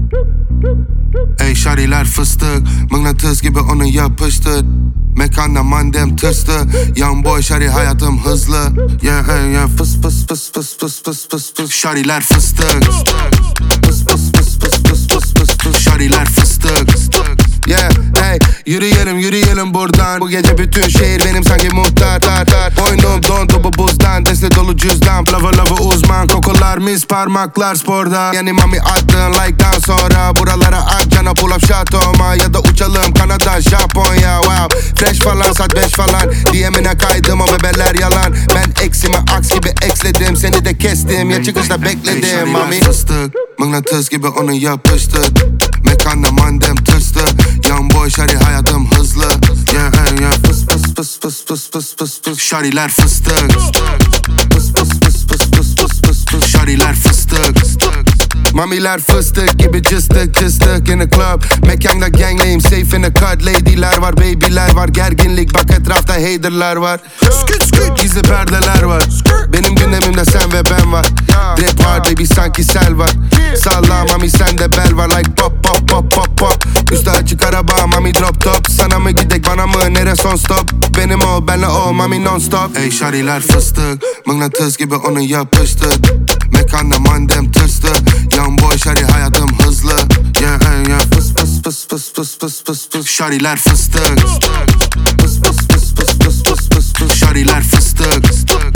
Ey şariler fıstık, mıknatıs gibi onu yapıştır. Mekanda mandem tırstı, young boy şari hayatım hızlı. Yeah hey yeah fıs fıs fıs fıs fıs fıs fıs fıs. Şariler fıstık, fıs fıs fıs fıs fıs fıs fıs fıs. Şariler fıstık. Yeah hey yürüyelim buradan. Bu gece bütün şehir benim sanki muhtar. Boynum dondu bu buzdan, deste dolu cüzdan. Lava uzman, kokular mis parmaklar sporda. Yani mami attın like'dan sonra buralara at cana pull up shot olma. Ya da uçalım Kanada Japonya wow. Fresh falan saat 5 falan, DM'ine kaydım o bebeler yalan. Ben eksimi aks gibi eksledim, seni de kestim ya çıkışta bekledim mami. Fıstık, mıknatıs gibi onu yapıştır. Mekanda mandem tırstı, young boy şari hayatım hızlı. Yeah yeah fıs fıs fıs fıs fıs fıs fıs fıs. Şariler fıstık, fıs fıs fıs fıs fıs fıs fıs fıs. Şariler fıstık. Mamiler fıstık gibi cıstık cıstık in the club. Mekanda gangleyim safe in the cut. Lady'ler var baby'ler var, gerginlik bak etrafta hater'lar var. Gizli perdeler var, benim gündemimde sen ve ben var. Rap var baby sanki sel var. Salla mami sende bel var like pop pop pop pop pop. Üstü açık araba mami drop top. Sana mı gidek bana mı nere son stop. Benim ol benle ol mami non stop. Ey şariler fıstık, mıknatıs gibi onu yapıştır. Mekanda mandem tırstı, young boy şari hayatım hızlı. Yeah hey yeah fıs fıs fıs fıs fıs fıs fıs fıs. Şariler fıstık, fıs fıs fıs fıs fıs fıs fıs fıs. Şariler fıstık.